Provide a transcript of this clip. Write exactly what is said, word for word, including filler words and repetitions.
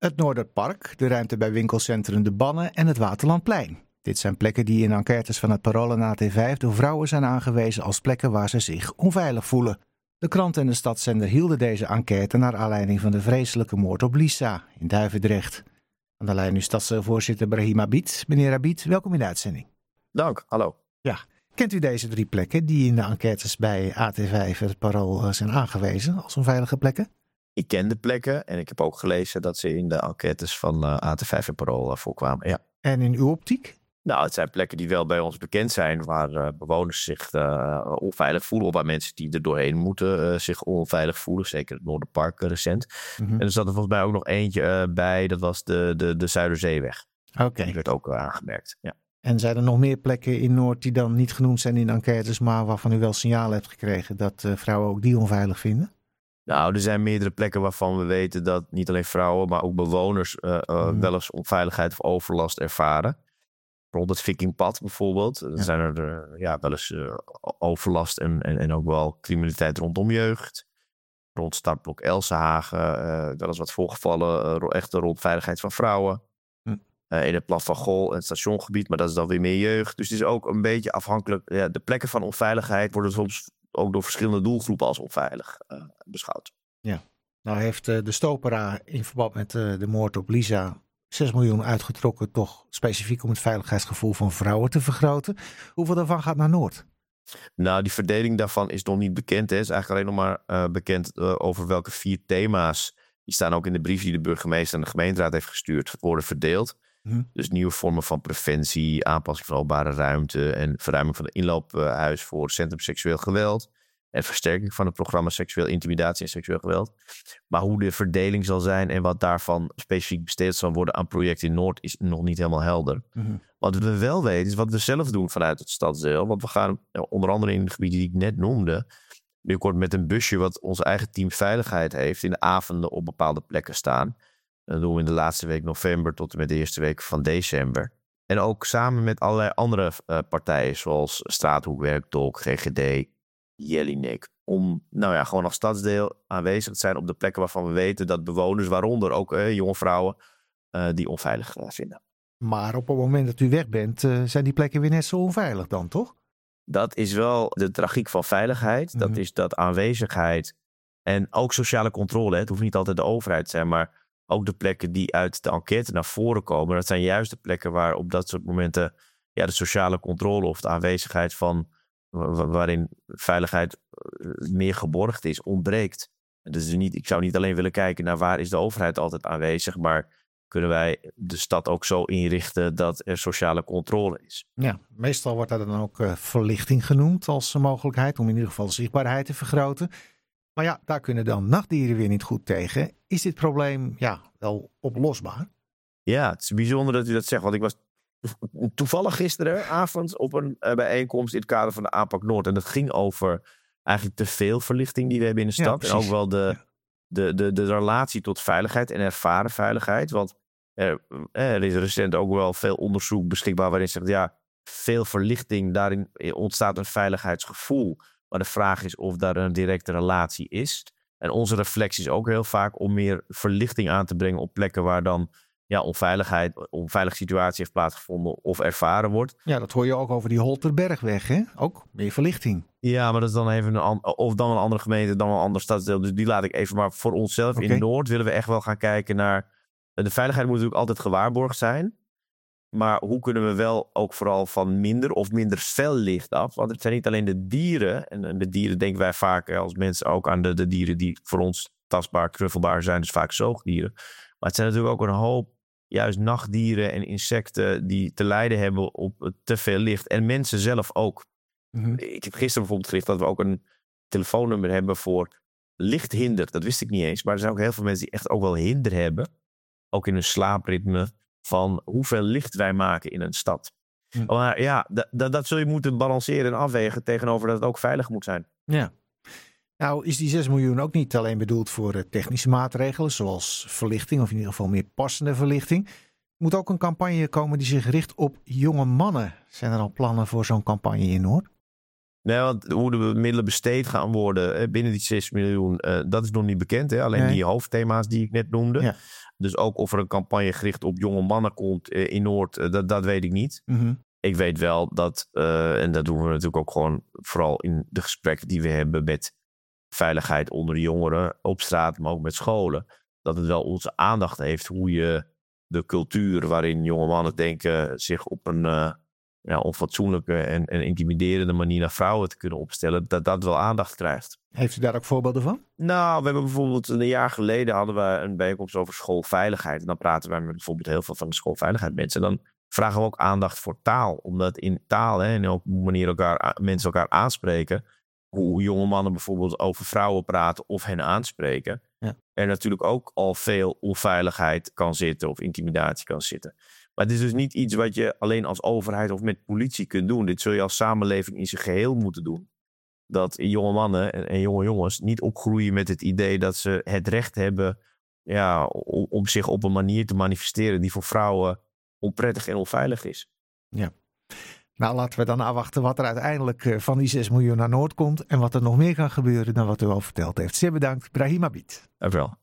Het Noorderpark, de ruimte bij winkelcentrum De Bannen en het Waterlandplein. Dit zijn plekken die in enquêtes van het Parool en A T vijf door vrouwen zijn aangewezen als plekken waar ze zich onveilig voelen. De krant en de stadszender hielden deze enquête naar aanleiding van de vreselijke moord op Lisa in Duivendrecht. Aan de lijn nu stadsvoorzitter Brahim Abid. Meneer Abid, welkom in de uitzending. Dank, hallo. Ja, kent u deze drie plekken die in de enquêtes bij A T vijf en het Parool zijn aangewezen als onveilige plekken? Ik ken de plekken en ik heb ook gelezen dat ze in de enquêtes van uh, A T vijf en Parool uh, voorkwamen. Ja. En in uw optiek? Nou, het zijn plekken die wel bij ons bekend zijn, waar uh, bewoners zich uh, onveilig voelen. Of waar mensen die er doorheen moeten uh, zich onveilig voelen. Zeker het Noorderpark uh, recent. Mm-hmm. En er zat er volgens mij ook nog eentje uh, bij, dat was de, de, de Zuiderzeeweg. Oké. Okay. Die werd ook uh, aangemerkt, ja. En zijn er nog meer plekken in Noord die dan niet genoemd zijn in enquêtes, maar waarvan u wel signalen hebt gekregen dat uh, vrouwen ook die onveilig vinden? Nou, er zijn meerdere plekken waarvan we weten dat niet alleen vrouwen, maar ook bewoners uh, uh, mm. wel eens onveiligheid of overlast ervaren. Rond het Vikingpad bijvoorbeeld. Dan ja. zijn er uh, ja, wel eens uh, overlast en, en, en ook wel criminaliteit rondom jeugd. Rond startblok Elsenhagen, uh, wel eens wat voorgevallen, uh, echt rond veiligheid van vrouwen. Mm. Uh, in het Plan van Gol en het stationgebied, maar dat is dan weer meer jeugd. Dus het is ook een beetje afhankelijk. Ja, de plekken van onveiligheid worden soms ook door verschillende doelgroepen als onveilig uh, beschouwd. Ja, nou heeft uh, de Stopera in verband met uh, de moord op Lisa zes miljoen uitgetrokken, toch specifiek om het veiligheidsgevoel van vrouwen te vergroten. Hoeveel daarvan gaat naar Noord? Nou, die verdeling daarvan is nog niet bekend. Het is eigenlijk alleen nog maar uh, bekend uh, over welke vier thema's. Die staan ook in de brief die de burgemeester en de gemeenteraad heeft gestuurd, worden verdeeld. Hmm. Dus nieuwe vormen van preventie, aanpassing van openbare ruimte en verruiming van de inloophuis voor Centrum Seksueel Geweld. En versterking van het programma Seksueel Intimidatie en Seksueel Geweld. Maar hoe de verdeling zal zijn en wat daarvan specifiek besteed zal worden aan projecten in Noord is nog niet helemaal helder. Mm-hmm. Wat we wel weten is wat we zelf doen vanuit het stadsdeel. Want we gaan onder andere in de gebieden die ik net noemde, binnenkort met een busje wat ons eigen team veiligheid heeft in de avonden op bepaalde plekken staan. Dat doen we in de laatste week november tot en met de eerste week van december. En ook samen met allerlei andere uh, partijen zoals Straathoekwerk, Dolk, G G D, Jelinek. Om nou ja, gewoon als stadsdeel aanwezig te zijn op de plekken waarvan we weten dat bewoners, waaronder ook uh, jonge vrouwen, uh, die onveilig uh, vinden. Maar op het moment dat u weg bent, uh, zijn die plekken weer net zo onveilig dan, toch? Dat is wel de tragiek van veiligheid. Mm-hmm. Dat is dat aanwezigheid en ook sociale controle. Hè. Het hoeft niet altijd de overheid te zijn, maar ook de plekken die uit de enquête naar voren komen. Dat zijn juist de plekken waar op dat soort momenten ja, de sociale controle of de aanwezigheid van waarin veiligheid meer geborgd is, ontbreekt. Dus niet, ik zou niet alleen willen kijken naar waar is de overheid altijd aanwezig, maar kunnen wij de stad ook zo inrichten dat er sociale controle is. Ja, meestal wordt dat dan ook uh, verlichting genoemd als mogelijkheid om in ieder geval de zichtbaarheid te vergroten. Maar ja, daar kunnen dan nachtdieren weer niet goed tegen. Is dit probleem ja, wel oplosbaar? Ja, het is bijzonder dat u dat zegt, want ik was toevallig gisteravond op een uh, bijeenkomst in het kader van de aanpak Noord. En dat ging over eigenlijk te veel verlichting die we hebben in de stad. Ja, en ook wel de, ja. de, de, de relatie tot veiligheid en ervaren veiligheid. Want er, er is recent ook wel veel onderzoek beschikbaar waarin zegt, ja, veel verlichting, daarin ontstaat een veiligheidsgevoel. Maar de vraag is of daar een directe relatie is. En onze reflectie is ook heel vaak om meer verlichting aan te brengen op plekken waar dan ja, onveiligheid, onveilige situatie heeft plaatsgevonden of ervaren wordt. Ja, dat hoor je ook over die Holterbergweg, hè? Ook meer verlichting. Ja, maar dat is dan even een of dan een andere gemeente, dan een ander stadsdeel. Dus die laat ik even. Maar voor onszelf okay. In Noord willen we echt wel gaan kijken naar. De veiligheid moet natuurlijk altijd gewaarborgd zijn. Maar hoe kunnen we wel ook vooral van minder of minder fel licht af? Want het zijn niet alleen de dieren. En de dieren denken wij vaak als mensen ook aan de, de dieren die voor ons tastbaar, knuffelbaar zijn. Dus vaak zoogdieren. Maar het zijn natuurlijk ook een hoop juist nachtdieren en insecten die te lijden hebben op te veel licht. En mensen zelf ook. Mm-hmm. Ik heb gisteren bijvoorbeeld gericht dat we ook een telefoonnummer hebben voor lichthinder. Dat wist ik niet eens. Maar er zijn ook heel veel mensen die echt ook wel hinder hebben. Ook in hun slaapritme. Van hoeveel licht wij maken in een stad. Mm. Maar ja, d- d- dat zul je moeten balanceren en afwegen tegenover dat het ook veilig moet zijn. Ja. Nou is die zes miljoen ook niet alleen bedoeld voor technische maatregelen, zoals verlichting of in ieder geval meer passende verlichting. Er moet ook een campagne komen die zich richt op jonge mannen. Zijn er al plannen voor zo'n campagne in Noord? Nee, want hoe de middelen besteed gaan worden binnen die zes miljoen, uh, dat is nog niet bekend. Hè? Alleen nee. die hoofdthema's die ik net noemde. Ja. Dus ook of er een campagne gericht op jonge mannen komt uh, in Noord, uh, dat, dat weet ik niet. Mm-hmm. Ik weet wel dat, uh, en dat doen we natuurlijk ook gewoon vooral in de gesprekken die we hebben met veiligheid onder de jongeren op straat, maar ook met scholen, dat het wel onze aandacht heeft hoe je de cultuur waarin jonge mannen denken zich op een uh, ja, onfatsoenlijke en, en intimiderende manier naar vrouwen te kunnen opstellen, dat dat wel aandacht krijgt. Heeft u daar ook voorbeelden van? Nou, we hebben bijvoorbeeld een jaar geleden hadden we een bijeenkomst over schoolveiligheid. En dan praten wij met bijvoorbeeld heel veel van de schoolveiligheid mensen. En dan vragen we ook aandacht voor taal. Omdat in taal hè, en ook hoe manier elkaar, mensen elkaar aanspreken, hoe jonge mannen bijvoorbeeld over vrouwen praten of hen aanspreken, ja. er natuurlijk ook al veel onveiligheid kan zitten of intimidatie kan zitten. Maar het is dus niet iets wat je alleen als overheid of met politie kunt doen. Dit zul je als samenleving in zijn geheel moeten doen. Dat jonge mannen en, en jonge jongens niet opgroeien met het idee dat ze het recht hebben ja, om, om zich op een manier te manifesteren die voor vrouwen onprettig en onveilig is. Ja. Nou, laten we dan afwachten wat er uiteindelijk van die zes miljoen naar Noord komt en wat er nog meer kan gebeuren dan wat u al verteld heeft. Zeer bedankt, Brahim Abid. Dankjewel.